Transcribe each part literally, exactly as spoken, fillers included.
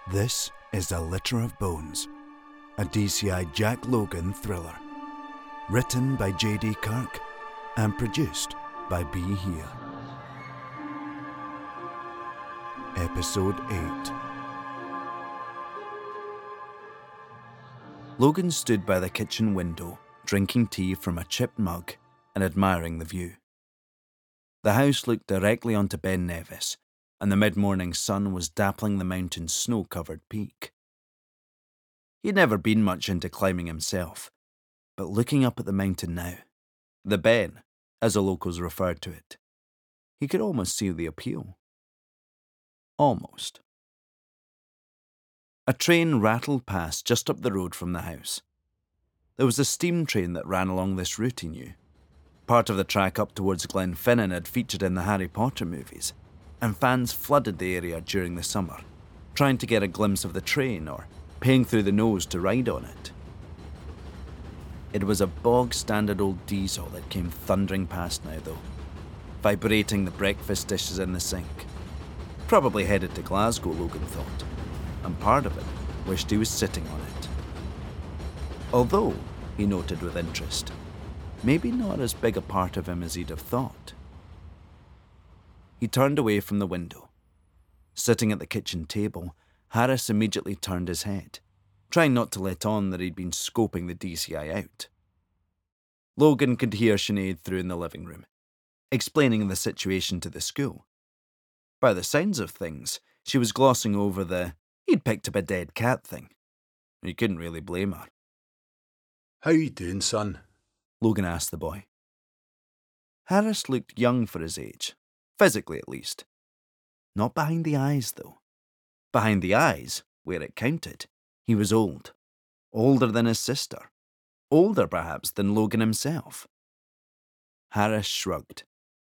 This is A Litter of Bones, a D C I Jack Logan thriller. Written by J D Kirk and produced by Be Here. Episode eight. Logan stood by the kitchen window, drinking tea from a chipped mug and admiring the view. The house looked directly onto Ben Nevis, and the mid-morning sun was dappling the mountain's snow-covered peak. He'd never been much into climbing himself, but looking up at the mountain now, the Ben, as the locals referred to it, he could almost see the appeal. Almost. A train rattled past just up the road from the house. There was a steam train that ran along this route, he knew. Part of the track up towards Glenfinnan had featured in the Harry Potter movies, and fans flooded the area during the summer, trying to get a glimpse of the train or paying through the nose to ride on it. It was a bog-standard old diesel that came thundering past now, though, vibrating the breakfast dishes in the sink. Probably headed to Glasgow, Logan thought, and part of it wished he was sitting on it. Although, he noted with interest, maybe not as big a part of him as he'd have thought. He turned away from the window. Sitting at the kitchen table, Harris immediately turned his head, trying not to let on that he'd been scoping the D C I out. Logan could hear Sinead through in the living room, explaining the situation to the school. By the sounds of things, she was glossing over the he'd picked up a dead cat thing. You couldn't really blame her. "How you doing, son?" Logan asked the boy. Harris looked young for his age, physically at least. Not behind the eyes, though. Behind the eyes, where it counted, he was old. Older than his sister. Older, perhaps, than Logan himself. Harris shrugged.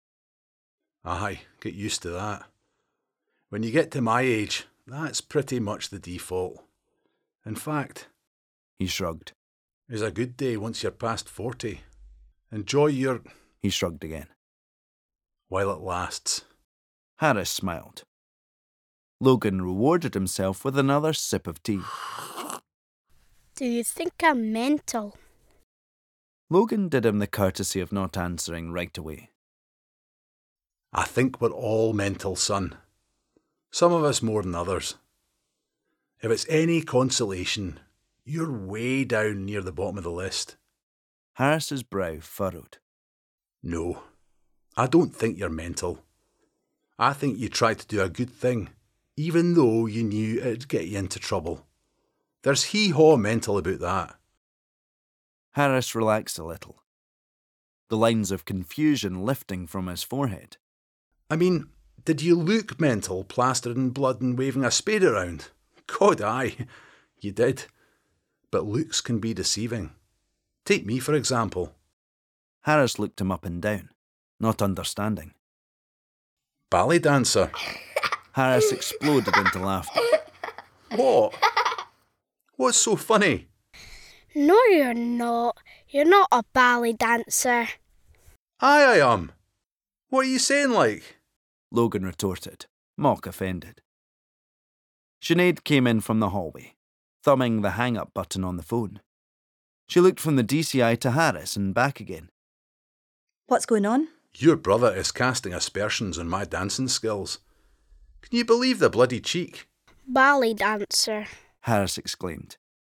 Aye, get used to that. When you get to my age, that's pretty much the default. In fact, he shrugged. It's a good day once you're past forty. Enjoy your... He shrugged again. While it lasts. Harris smiled. Logan rewarded himself with another sip of tea. Do you think I'm mental? Logan did him the courtesy of not answering right away. I think we're all mental, son. Some of us more than others. If it's any consolation, you're way down near the bottom of the list. Harris's brow furrowed. No, I don't think you're mental. I think you tried to do a good thing, even though you knew it'd get you into trouble. There's hee-haw mental about that. Harris relaxed a little, the lines of confusion lifting from his forehead. I mean, did you look mental, plastered in blood and waving a spade around? God, aye, you did. But looks can be deceiving. Take me, for example. Harris looked him up and down, not understanding. Ballet dancer. Harris exploded into laughter. What? What's so funny? No, you're not. You're not a ballet dancer. Aye, I am. What are you saying, like? Logan retorted, mock offended. Sinead came in from the hallway, thumbing the hang-up button on the phone. She looked from the D C I to Harris and back again. What's going on? Your brother is casting aspersions on my dancing skills. Can you believe the bloody cheek? Ballet dancer, Harris exclaimed.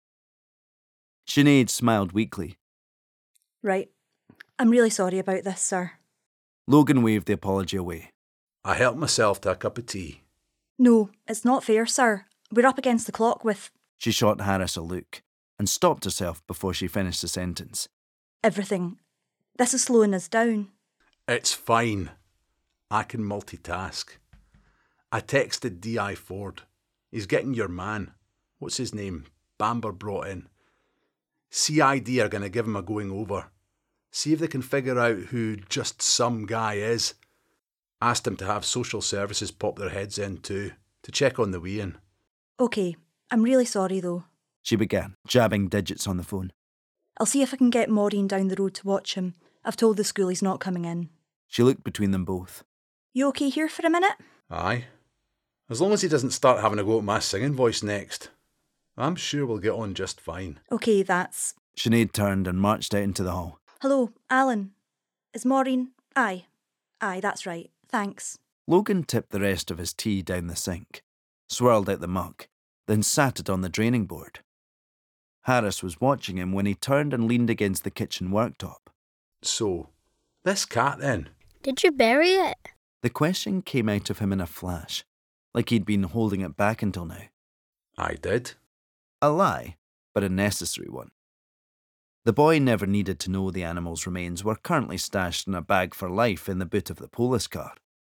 Sinead smiled weakly. Right. I'm really sorry about this, sir. Logan waved the apology away. I helped myself to a cup of tea. No, it's not fair, sir. We're up against the clock with... She shot Harris a look and stopped herself before she finished the sentence. Everything. This is slowing us down. It's fine. I can multitask. I texted D I Ford. He's getting your man. What's his name? Bamber brought in. C I D are going to give him a going over. See if they can figure out who just some guy is. Asked him to have social services pop their heads in too, to check on the wee-in. OK, I'm really sorry though. She began, jabbing digits on the phone. I'll see if I can get Maureen down the road to watch him. I've told the school he's not coming in. She looked between them both. You OK here for a minute? Aye. As long as he doesn't start having a go at my singing voice next, I'm sure we'll get on just fine. OK, that's... Sinead turned and marched out into the hall. Hello, Alan. Is Maureen... Aye. Aye, that's right. Thanks. Logan tipped the rest of his tea down the sink, swirled out the mug, then sat it on the draining board. Harris was watching him when he turned and leaned against the kitchen worktop. So, this cat then? Did you bury it? The question came out of him in a flash, like he'd been holding it back until now. I did. A lie, but a necessary one. The boy never needed to know the animal's remains were currently stashed in a bag for life in the boot of the police car.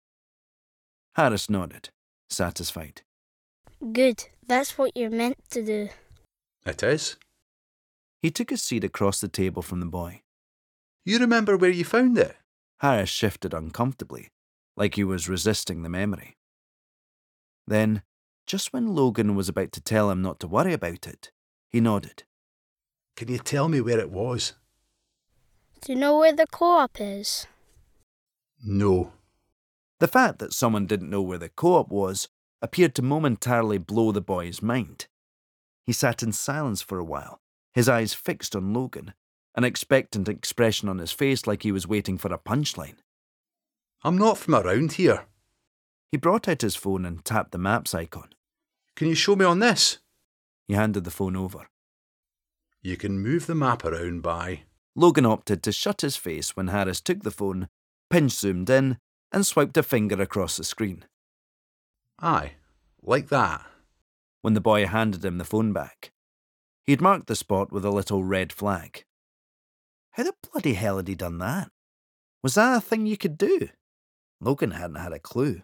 Harris nodded, satisfied. Good. That's what you're meant to do. It is. He took a seat across the table from the boy. You remember where you found it? Harris shifted uncomfortably, like he was resisting the memory. Then, just when Logan was about to tell him not to worry about it, he nodded. Can you tell me where it was? Do you know where the co-op is? No. The fact that someone didn't know where the co-op was appeared to momentarily blow the boy's mind. He sat in silence for a while, his eyes fixed on Logan, an expectant expression on his face like he was waiting for a punchline. I'm not from around here. He brought out his phone and tapped the maps icon. Can you show me on this? He handed the phone over. You can move the map around by... Logan opted to shut his face when Harris took the phone, pinch-zoomed in, and swiped a finger across the screen. Aye, like that. When the boy handed him the phone back, he'd marked the spot with a little red flag. How the bloody hell had he done that? Was that a thing you could do? Logan hadn't had a clue.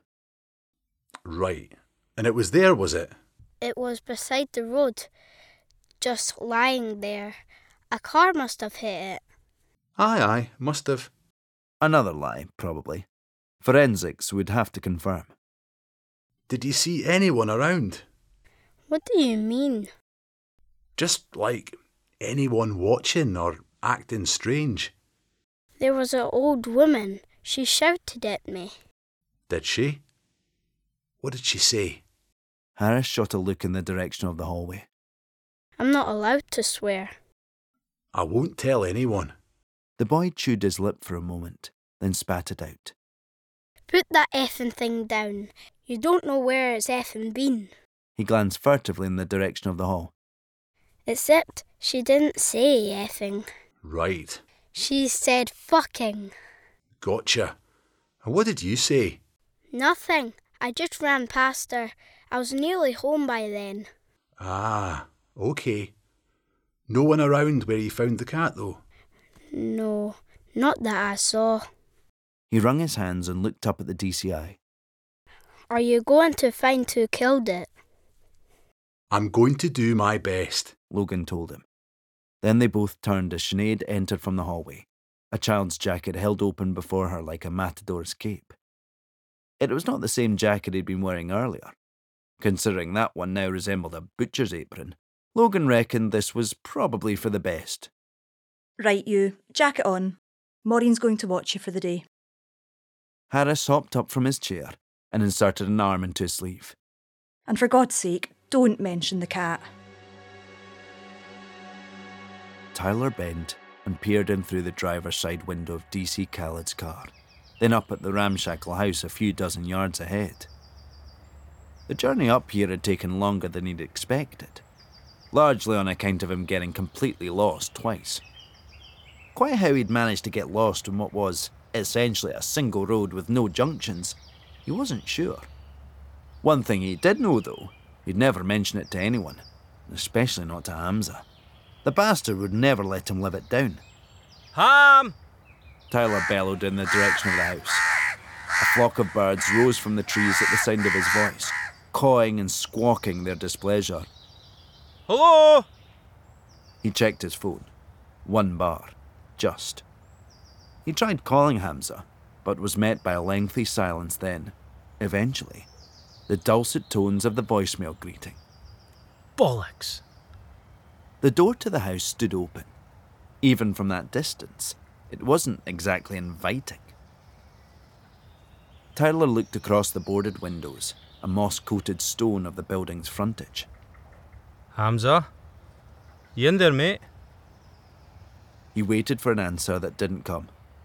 Right. And it was there, was it? It was beside the road, just lying there. A car must have hit it. Aye, aye, must have. Another lie, probably. Forensics would have to confirm. Did you see anyone around? What do you mean? Just like anyone watching or acting strange. There was an old woman. She shouted at me. Did she? What did she say? Harris shot a look in the direction of the hallway. I'm not allowed to swear. I won't tell anyone. The boy chewed his lip for a moment, then spat it out. Put that effing thing down. You don't know where it's effing been. He glanced furtively in the direction of the hall. Except she didn't say effing. Right. She said fucking. Gotcha. And what did you say? Nothing. I just ran past her. I was nearly home by then. Ah, okay. No one around where you found the cat, though? No, not that I saw. He wrung his hands and looked up at the D C I. Are you going to find who killed it? I'm going to do my best, Logan told him. Then they both turned as Sinead entered from the hallway, a child's jacket held open before her like a matador's cape. It was not the same jacket he'd been wearing earlier. Considering that one now resembled a butcher's apron, Logan reckoned this was probably for the best. Right, you. Jacket on. Maureen's going to watch you for the day. Harris hopped up from his chair and inserted an arm into his sleeve. And for God's sake, don't mention the cat. Tyler bent and peered in through the driver's side window of D C Khaled's car, then up at the ramshackle house a few dozen yards ahead. The journey up here had taken longer than he'd expected, largely on account of him getting completely lost twice. Quite how he'd managed to get lost in what was, essentially, a single road with no junctions, he wasn't sure. One thing he did know, though, he'd never mention it to anyone, especially not to Hamza. The bastard would never let him live it down. Ham! Tyler bellowed in the direction of the house. A flock of birds rose from the trees at the sound of his voice, cawing and squawking their displeasure. Hello? He checked his phone. One bar. Just. He tried calling Hamza, but was met by a lengthy silence then, eventually, the dulcet tones of the voicemail greeting. Bollocks. The door to the house stood open. Even from that distance, it wasn't exactly inviting. Tyler looked across the boarded windows, a moss-coated stone of the building's frontage. Hamza? You in there, mate? He waited for an answer that didn't come.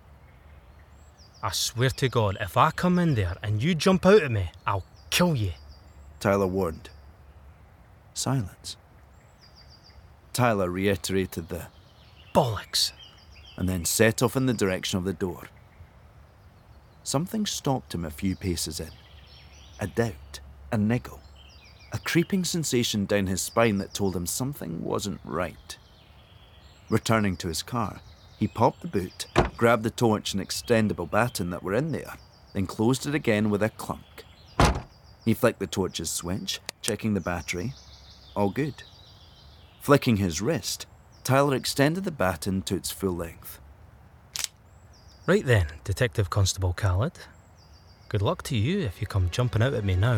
I swear to God, if I come in there and you jump out at me, I'll kill you. Tyler warned. Silence. Tyler reiterated the Bollocks. and then set off in the direction of the door. Something stopped him a few paces in. A doubt, a niggle, a creeping sensation down his spine that told him something wasn't right. Returning to his car, he popped the boot, grabbed the torch and extendable baton that were in there, then closed it again with a clunk. He flicked the torch's switch, checking the battery. All good. Flicking his wrist, Tyler extended the baton to its full length. Right then, Detective Constable Khaled. Good luck to you if you come jumping out at me now.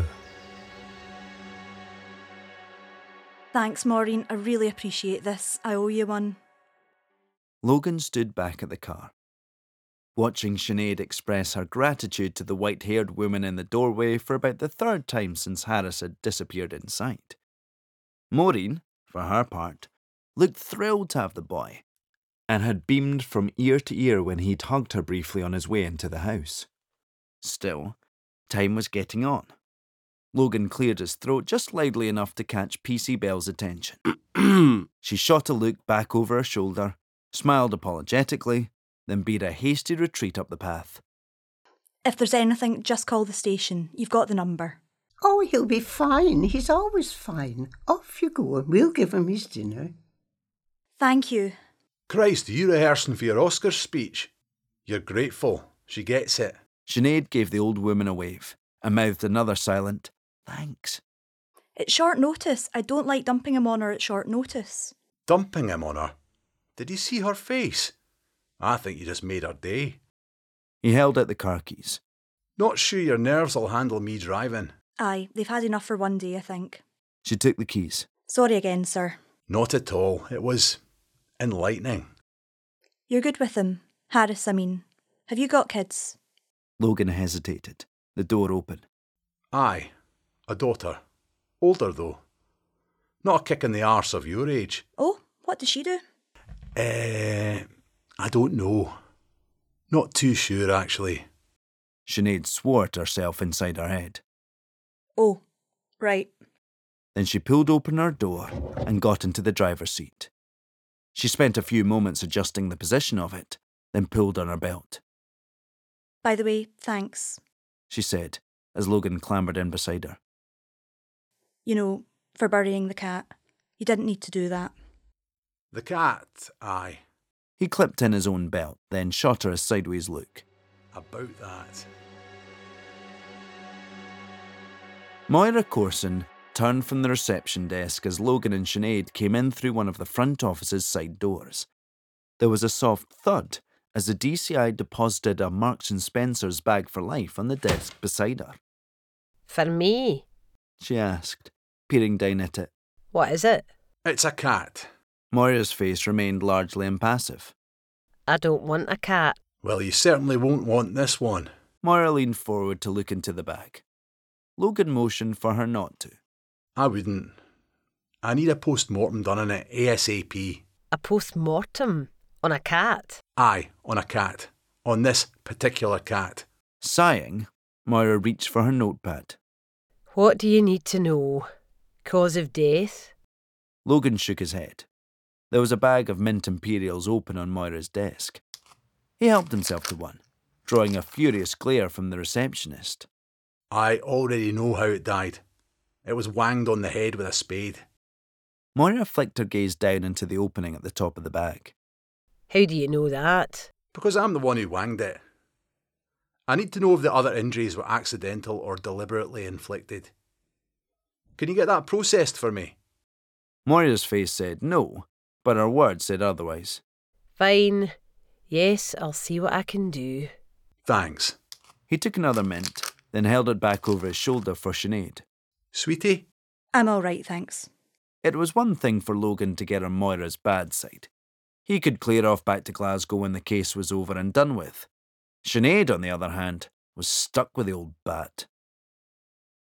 Thanks, Maureen. I really appreciate this. I owe you one. Logan stood back at the car, watching Sinead express her gratitude to the white-haired woman in the doorway for about the third time since Harris had disappeared in sight. Maureen, for her part, looked thrilled to have the boy, and had beamed from ear to ear when he'd hugged her briefly on his way into the house. Still, time was getting on. Logan cleared his throat just loudly enough to catch P C Bell's attention. She shot a look back over her shoulder, smiled apologetically, then beat a hasty retreat up the path. If there's anything, just call the station. You've got the number. Oh, he'll be fine. He's always fine. Off you go and we'll give him his dinner. Thank you. Christ, are you rehearsing for your Oscars speech? You're grateful. She gets it. Sinead gave the old woman a wave and mouthed another silent, thanks. It's short notice. I don't like dumping him on her at short notice. Dumping him on her? Did he see her face? I think you just made her day. He held out the car keys. Not sure your nerves will handle me driving. Aye, they've had enough for one day, I think. She took the keys. Sorry again, sir. Not at all. It was enlightening. You're good with him. Harris, I mean. Have you got kids? Logan hesitated. The door opened. Aye, a daughter. Older though. Not a kick in the arse of your age. Oh, what does she do? Eh, I don't know. Not too sure, actually. Sinead swore to herself inside her head. Oh, right. Then she pulled open her door and got into the driver's seat. She spent a few moments adjusting the position of it, then pulled on her belt. By the way, thanks. She said, as Logan clambered in beside her. You know, for burying the cat. You didn't need to do that. The cat, aye. He clipped in his own belt, then shot her a sideways look. About that. Moira Corson turned from the reception desk as Logan and Sinead came in through one of the front office's side doors. There was a soft thud as the D C I deposited a Marks and Spencer's bag for life on the desk beside her. For me? She asked, peering down at it. What is it? It's a cat. Moira's face remained largely impassive. I don't want a cat. Well, you certainly won't want this one. Moira leaned forward to look into the bag. Logan motioned for her not to. I wouldn't. I need a post-mortem done on it ASAP. A post-mortem? On a cat? Aye, on a cat. On this particular cat. Sighing, Moira reached for her notepad. What do you need to know? Cause of death? Logan shook his head. There was a bag of mint imperials open on Moira's desk. He helped himself to one, drawing a furious glare from the receptionist. I already know how it died. It was wanged on the head with a spade. Moira flicked her gaze down into the opening at the top of the bag. How do you know that? Because I'm the one who wanged it. I need to know if the other injuries were accidental or deliberately inflicted. Can you get that processed for me? Moira's face said no, but her words said otherwise. Fine. Yes, I'll see what I can do. Thanks. He took another mint, then held it back over his shoulder for Sinead. Sweetie? I'm all right, thanks. It was one thing for Logan to get on Moira's bad side. He could clear off back to Glasgow when the case was over and done with. Sinead, on the other hand, was stuck with the old bat.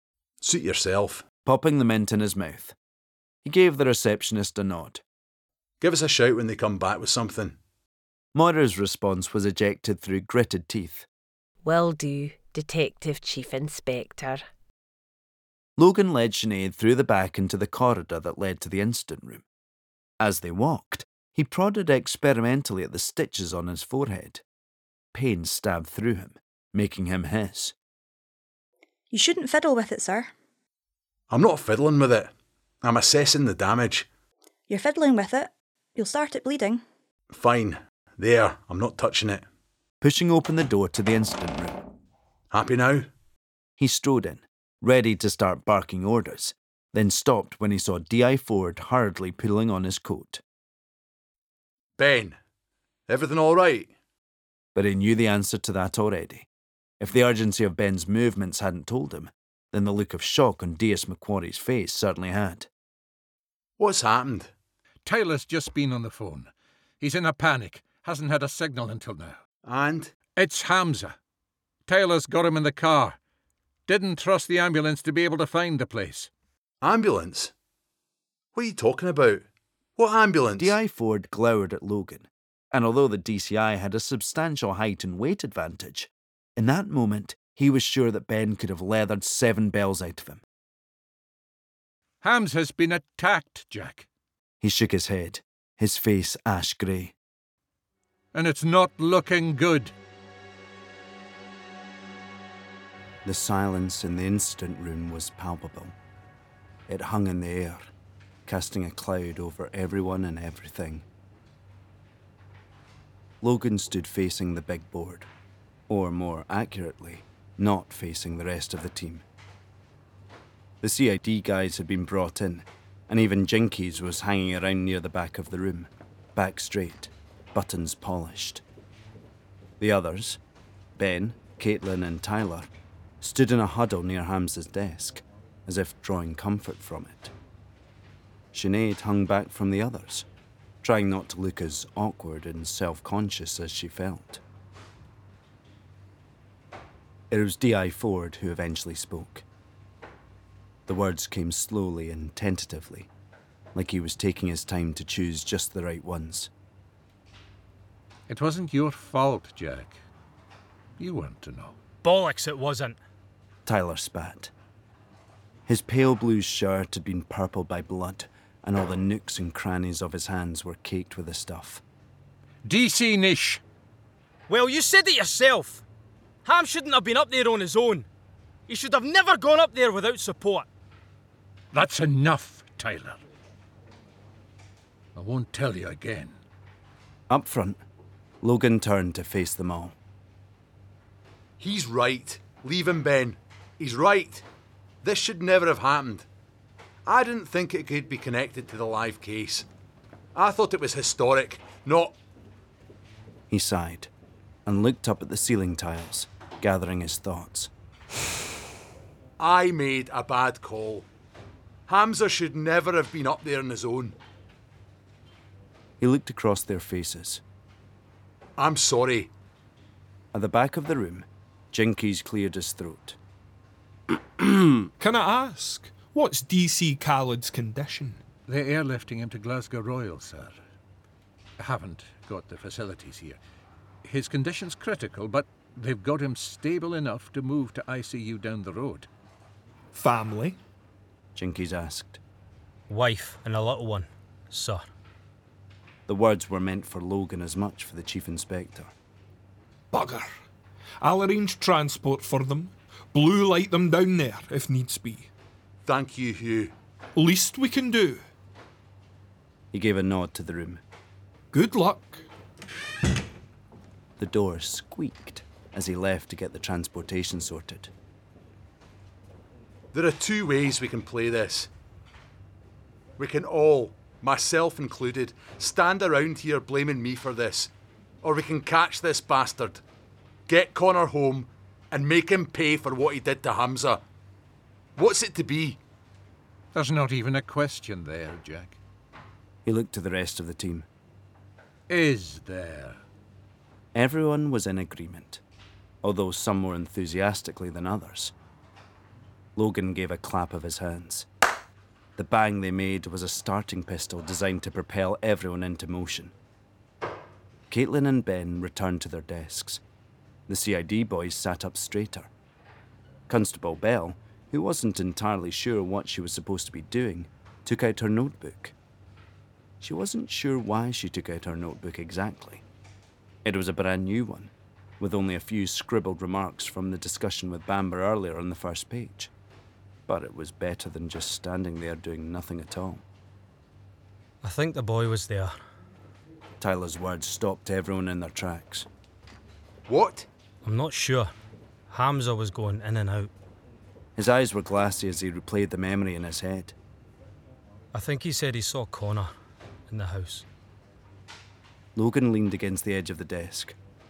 Suit yourself. Popping the mint in his mouth, he gave the receptionist a nod. Give us a shout when they come back with something. Moira's response was ejected through gritted teeth. Will do, Detective Chief Inspector. Logan led Sinead through the back into the corridor that led to the incident room. As they walked, he prodded experimentally at the stitches on his forehead. Pain stabbed through him, making him hiss. You shouldn't fiddle with it, sir. I'm not fiddling with it. I'm assessing the damage. You're fiddling with it. You'll start it bleeding. Fine. There, I'm not touching it. Pushing open the door to the incident room. Happy now? He strode in, ready to start barking orders, then stopped when he saw D I Ford hurriedly pulling on his coat. Ben, everything all right? But he knew the answer to that already. If the urgency of Ben's movements hadn't told him, then the look of shock on Deus McQuarrie's face certainly had. What's happened? Taylor's just been on the phone. He's in a panic. Hasn't had a signal until now. And? It's Hamza. Taylor's got him in the car. Didn't trust the ambulance to be able to find the place. Ambulance? What are you talking about? What ambulance? D I Ford glowered at Logan, and although the D C I had a substantial height and weight advantage, in that moment he was sure that Ben could have leathered seven bells out of him. Hams has been attacked, Jack. He shook his head, his face ash grey. And it's not looking good. The silence in the incident room was palpable. It hung in the air, casting a cloud over everyone and everything. Logan stood facing the big board, or more accurately, not facing the rest of the team. The C I D guys had been brought in, and even Jinkies was hanging around near the back of the room, back straight, buttons polished. The others, Ben, Caitlin and Tyler, stood in a huddle near Hamza's desk, as if drawing comfort from it. Sinead hung back from the others, trying not to look as awkward and self-conscious as she felt. It was D I Ford who eventually spoke. The words came slowly and tentatively, like he was taking his time to choose just the right ones. It wasn't your fault, Jack. You weren't to know. Bollocks, it wasn't. Tyler spat. His pale blue shirt had been purpled by blood, and all the nooks and crannies of his hands were caked with the stuff. D C Nish. Well, you said it yourself. Ham shouldn't have been up there on his own. He should have never gone up there without support. That's enough, Tyler. I won't tell you again. Up front, Logan turned to face them all. He's right. Leave him, Ben. He's right. This should never have happened. I didn't think it could be connected to the live case. I thought it was historic, not... He sighed and looked up at the ceiling tiles, gathering his thoughts. I made a bad call. Hamza should never have been up there on his own. He looked across their faces. I'm sorry. At the back of the room, Jinkies cleared his throat. Can I ask, what's D C Khaled's condition? They're airlifting him to Glasgow Royal, sir. I haven't got the facilities here. His condition's critical, but they've got him stable enough to move to I C U down the road. Family? Jinkies asked. Wife and a little one, sir. The words were meant for Logan as much for the Chief Inspector. Bugger. I'll arrange transport for them. Blue light them down there, if needs be. Thank you, Hugh. Least we can do. He gave a nod to the room. Good luck. The door squeaked as he left to get the transportation sorted. There are two ways we can play this. We can all, myself included, stand around here blaming me for this. Or we can catch this bastard, get Connor home, and make him pay for what he did to Hamza. What's it to be? There's not even a question there, Jack. He looked to the rest of the team. Is there? Everyone was in agreement, although some more enthusiastically than others. Logan gave a clap of his hands. The bang they made was a starting pistol designed to propel everyone into motion. Caitlin and Ben returned to their desks. The C I D boys sat up straighter. Constable Bell, who wasn't entirely sure what she was supposed to be doing, took out her notebook. She wasn't sure why she took out her notebook exactly. It was a brand new one, with only a few scribbled remarks from the discussion with Bamber earlier on the first page. But it was better than just standing there doing nothing at all. I think the boy was there. Tyler's words stopped everyone in their tracks. What? I'm not sure. Hamza was going in and out. His eyes were glassy as he replayed the memory in his head. I think he said he saw Connor in the house. Logan leaned against the edge of the desk.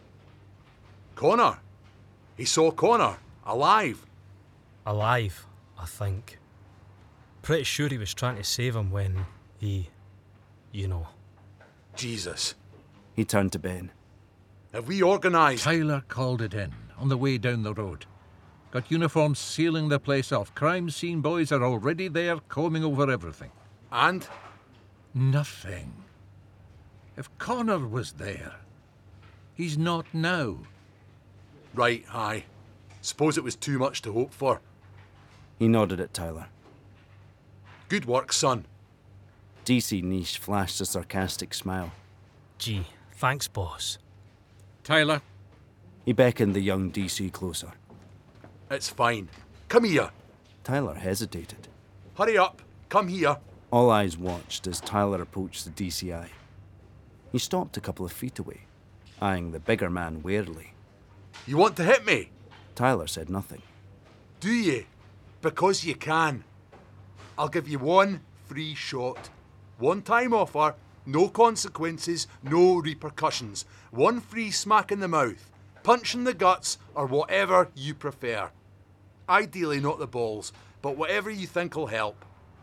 Connor? He saw Connor, alive. Alive, I think. Pretty sure he was trying to save him when he, you know. Jesus. He turned to Ben. Have we organised... Tyler called it in, on the way down the road. Got uniforms sealing the place off. Crime scene boys are already there, combing over everything. And? Nothing. If Connor was there, he's not now. Right, aye. Suppose it was too much to hope for. He nodded at Tyler. Good work, son. D C Niche flashed a sarcastic smile. Gee, thanks, boss. Tyler. He beckoned the young D C closer. It's fine. Come here. Tyler hesitated. Hurry up. Come here. All eyes watched as Tyler approached the D C I. He stopped a couple of feet away, eyeing the bigger man warily. You want to hit me? Tyler said nothing. Do you? Because you can. I'll give you one free shot. One time offer, no consequences, no repercussions. One free smack in the mouth, punch in the guts, or whatever you prefer. Ideally not the balls, but whatever you think will help.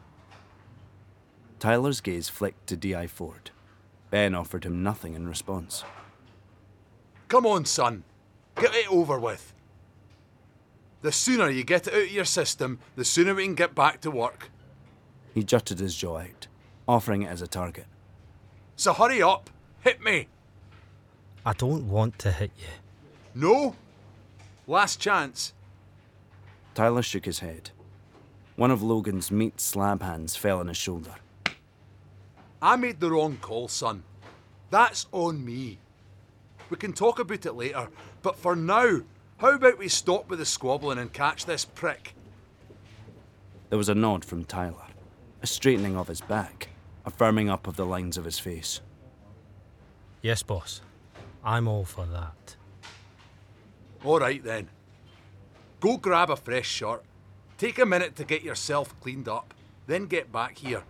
Tyler's gaze flicked to D I Ford. Ben offered him nothing in response. Come on, son. Get it over with. The sooner you get it out of your system, the sooner we can get back to work. He jutted his jaw out, offering it as a target. So hurry up. Hit me. I don't want to hit you. No? Last chance. Tyler shook his head. One of Logan's meat slab hands fell on his shoulder. I made the wrong call, son. That's on me. We can talk about it later, but for now, how about we stop with the squabbling and catch this prick? There was a nod from Tyler, a straightening of his back, a firming up of the lines of his face. Yes, boss. I'm all for that. All right, then. Go grab a fresh shirt. Take a minute to get yourself cleaned up, then get back here.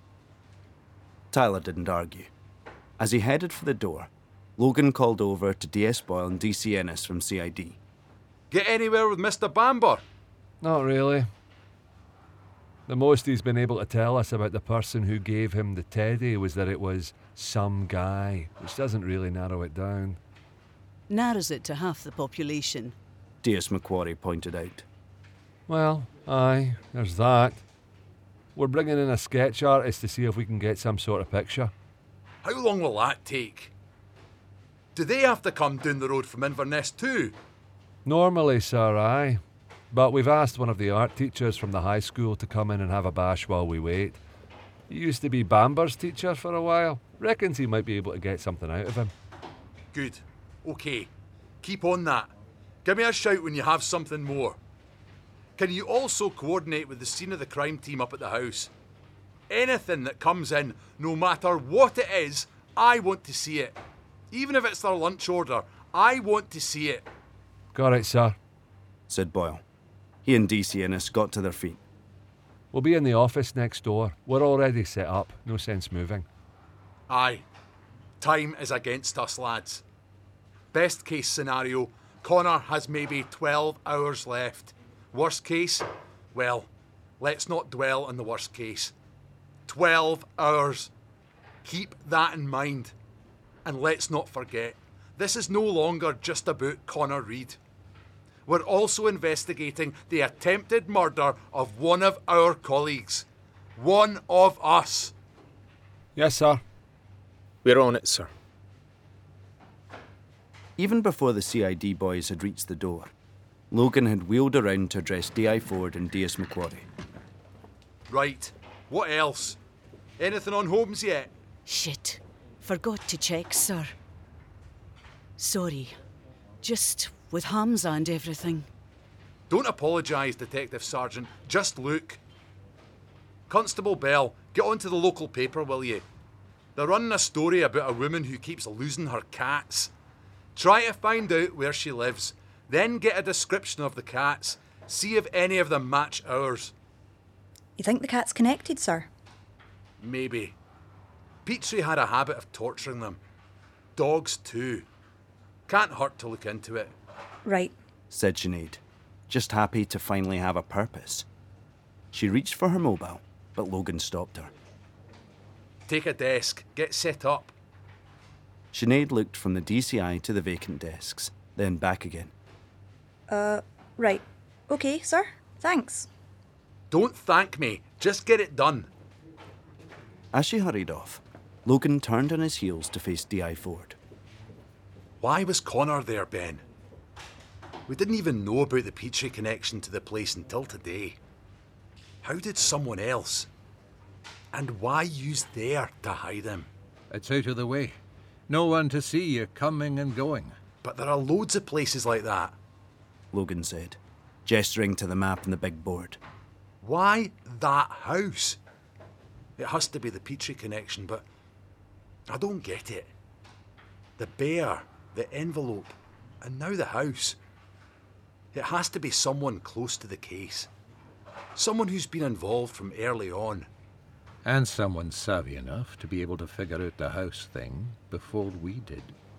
Tyler didn't argue. As he headed for the door, Logan called over to D S Boyle and D C Ennis from C I D. Get anywhere with Mister Bamber? Not really. The most he's been able to tell us about the person who gave him the teddy was that it was some guy, which doesn't really narrow it down. Narrows it to half the population. D S Macquarie pointed out. Well, aye, there's that. We're bringing in a sketch artist to see if we can get some sort of picture. How long will that take? Do they have to come down the road from Inverness too? Normally, sir, aye. But we've asked one of the art teachers from the high school to come in and have a bash while we wait. He used to be Bamber's teacher for a while. Reckons he might be able to get something out of him. Good. Okay. Keep on that. Give me a shout when you have something more. Can you also coordinate with the scene of the crime team up at the house? Anything that comes in, no matter what it is, I want to see it. Even if it's their lunch order, I want to see it. Got it, sir, said Boyle. He and D C Ennis got to their feet. We'll be in the office next door. We're already set up. No sense moving. Aye. Time is against us, lads. Best case scenario, Connor has maybe twelve hours left. Worst case, well, let's not dwell on the worst case. twelve hours. Keep that in mind. And let's not forget, this is no longer just about Connor Reid. We're also investigating the attempted murder of one of our colleagues. One of us. Yes, sir. We're on it, sir. Even before the C I D boys had reached the door, Logan had wheeled around to address D I Ford and D S Macquarie. Right. What else? Anything on Holmes yet? Shit. Forgot to check, sir. Sorry. Just with Hamza and everything. Don't apologise, Detective Sergeant. Just look. Constable Bell, get onto the local paper, will you? They're running a story about a woman who keeps losing her cats. Try to find out where she lives, then get a description of the cats. See if any of them match ours. You think the cat's connected, sir? Maybe. Petrie had a habit of torturing them. Dogs too. Can't hurt to look into it. Right, said Sinead, just happy to finally have a purpose. She reached for her mobile, but Logan stopped her. Take a desk, get set up. Sinead looked from the D C I to the vacant desks, then back again. Uh, right. Okay, sir. Thanks. Don't thank me, just get it done. As she hurried off, Logan turned on his heels to face D I Ford. Why was Connor there, Ben? We didn't even know about the Petrie connection to the place until today. How did someone else? And why use there to hide him? It's out of the way. No one to see you coming and going. But there are loads of places like that, Logan said, gesturing to the map on the big board. Why that house? It has to be the Petrie connection, but I don't get it. The bear, the envelope, and now the house. It has to be someone close to the case. Someone who's been involved from early on. And someone savvy enough to be able to figure out the house thing before we did.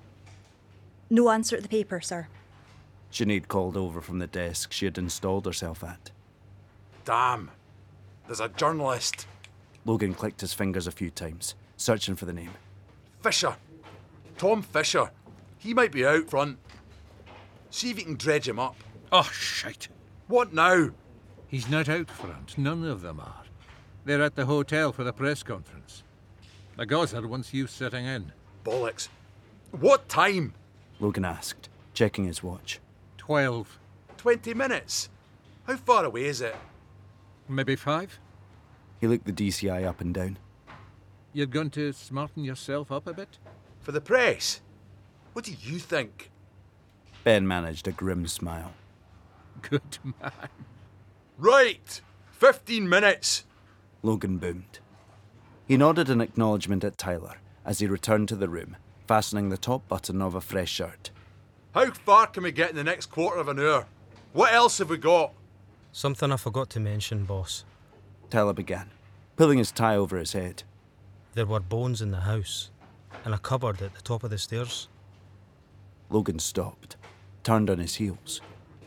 No answer to the paper, sir. Sinead called over from the desk she had installed herself at. Damn. There's a journalist. Logan clicked his fingers a few times, searching for the name. Fisher. Tom Fisher. He might be out front. See if you can dredge him up. Oh, shite. What now? He's not out front. None of them are. They're at the hotel for the press conference. The Gozzer wants you sitting in. Bollocks. What time? Logan asked, checking his watch. Twelve. Twenty minutes? How far away is it? Maybe five? He looked the D C I up and down. You're going to smarten yourself up a bit? For the press? What do you think? Ben managed a grim smile. Good man. Right! Fifteen minutes! Logan boomed. He nodded an acknowledgement at Tyler as he returned to the room, fastening the top button of a fresh shirt. How far can we get in the next quarter of an hour? What else have we got? Something I forgot to mention, boss. Tyler began, pulling his tie over his head. There were bones in the house, and a cupboard at the top of the stairs. Logan stopped, turned on his heels.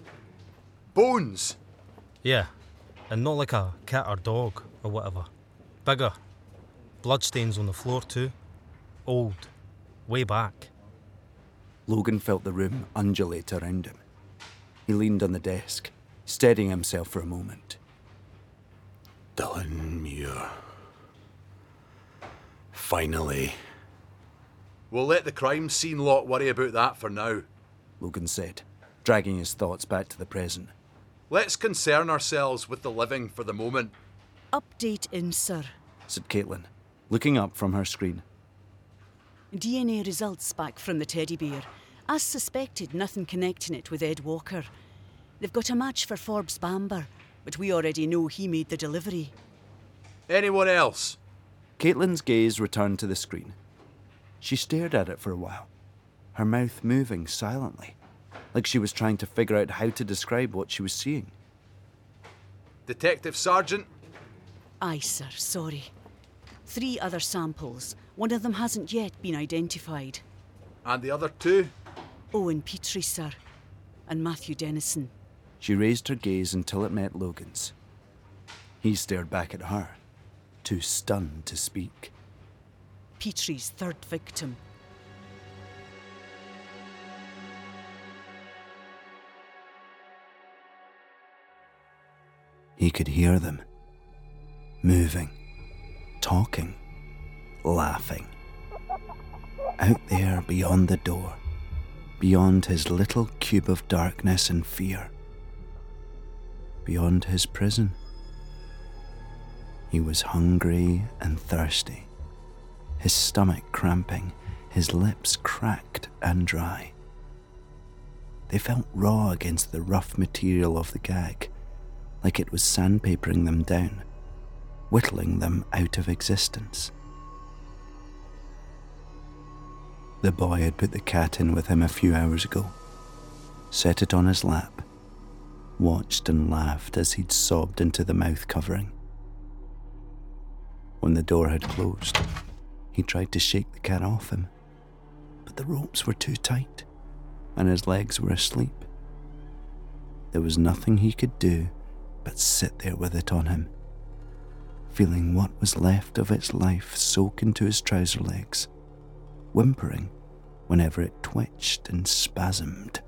Bones? Yeah, and not like a cat or dog or whatever. Bigger. Bloodstains on the floor too. Old. Way back. Logan felt the room undulate around him. He leaned on the desk, steadying himself for a moment. Dylan Muir. Finally. We'll let the crime scene lot worry about that for now, Logan said, dragging his thoughts back to the present. Let's concern ourselves with the living for the moment. Update in, sir. Said Caitlin, looking up from her screen. D N A results back from the teddy bear. As suspected, nothing connecting it with Ed Walker. They've got a match for Forbes Bamber, but we already know he made the delivery. Anyone else? Caitlin's gaze returned to the screen. She stared at it for a while, her mouth moving silently, like she was trying to figure out how to describe what she was seeing. Detective Sergeant? Aye, sir, sorry. Three other samples. One of them hasn't yet been identified. And the other two? Owen Petrie, sir. And Matthew Dennison. She raised her gaze until it met Logan's. He stared back at her, too stunned to speak. Petrie's third victim. He could hear them, moving, talking, laughing. Out there beyond the door, beyond his little cube of darkness and fear, beyond his prison. He was hungry and thirsty, his stomach cramping, his lips cracked and dry. They felt raw against the rough material of the gag, like it was sandpapering them down, whittling them out of existence. The boy had put the cat in with him a few hours ago, set it on his lap, watched and laughed as he'd sobbed into the mouth covering. When the door had closed, he tried to shake the cat off him, but the ropes were too tight, and his legs were asleep. There was nothing he could do but sit there with it on him, feeling what was left of its life soak into his trouser legs, whimpering whenever it twitched and spasmed.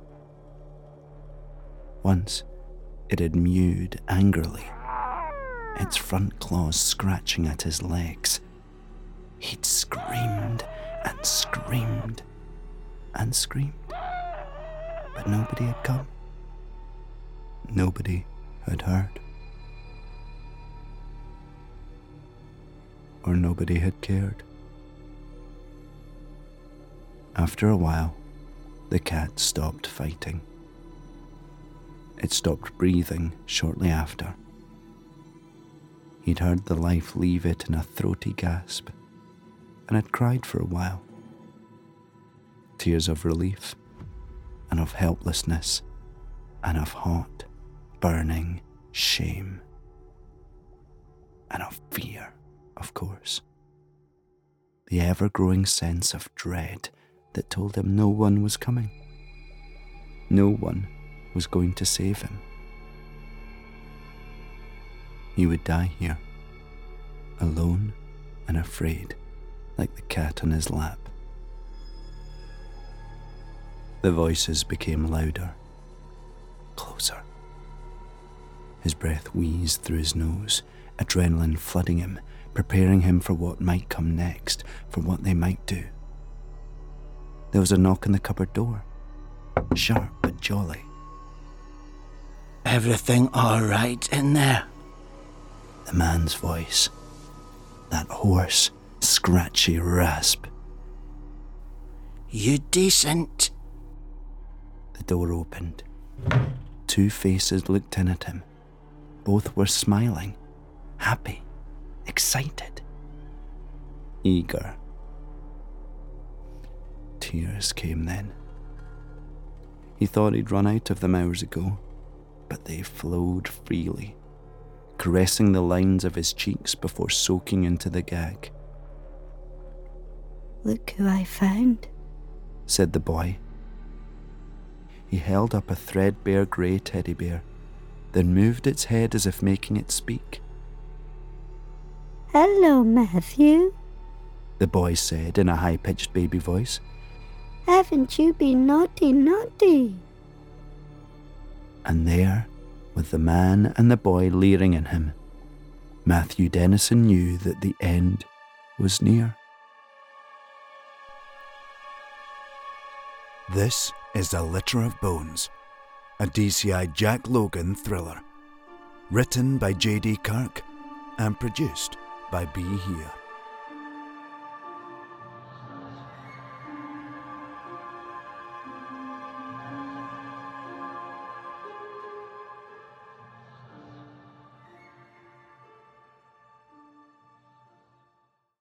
Once, it had mewed angrily, its front claws scratching at his legs. He'd screamed and screamed and screamed, but nobody had come. Nobody had heard. Or nobody had cared. After a while, the cat stopped fighting. It stopped breathing shortly after. He'd heard the life leave it in a throaty gasp, and had cried for a while. Tears of relief, and of helplessness, and of hot, burning shame. And of fear, of course. The ever-growing sense of dread that told him no one was coming. No one was going to save him. He would die here, alone and afraid, like the cat on his lap. The voices became louder, closer. His breath wheezed through his nose, adrenaline flooding him, preparing him for what might come next, for what they might do. There was a knock on the cupboard door, sharp but jolly. "Everything all right in there?" The man's voice, that hoarse, scratchy rasp. "You decent?" The door opened. Two faces looked in at him. Both were smiling, happy, excited, eager. Tears came then. He thought he'd run out of them hours ago, but they flowed freely, caressing the lines of his cheeks before soaking into the gag. "Look who I found," said the boy. He held up a threadbare grey teddy bear, then moved its head as if making it speak. "Hello, Matthew," the boy said in a high-pitched baby voice. "Haven't you been naughty, naughty?" And there, with the man and the boy leering at him, Matthew Dennison knew that the end was near. This is A Litter of Bones, a D C I Jack Logan thriller, written by J D Kirk and produced by Be Here.